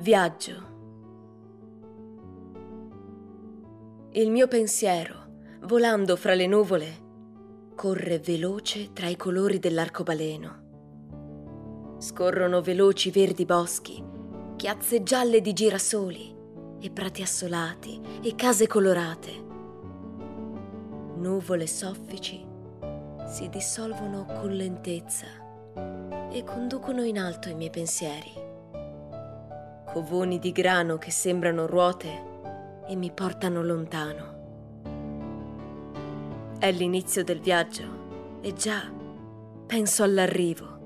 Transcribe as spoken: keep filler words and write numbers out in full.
Viaggio. Il mio pensiero, volando fra le nuvole, corre veloce tra i colori dell'arcobaleno. Scorrono veloci verdi boschi, chiazze gialle di girasoli e prati assolati e case colorate. Nuvole soffici si dissolvono con lentezza e conducono in alto i miei pensieri. Covoni di grano che sembrano ruote e mi portano lontano. È l'inizio del viaggio e già penso all'arrivo.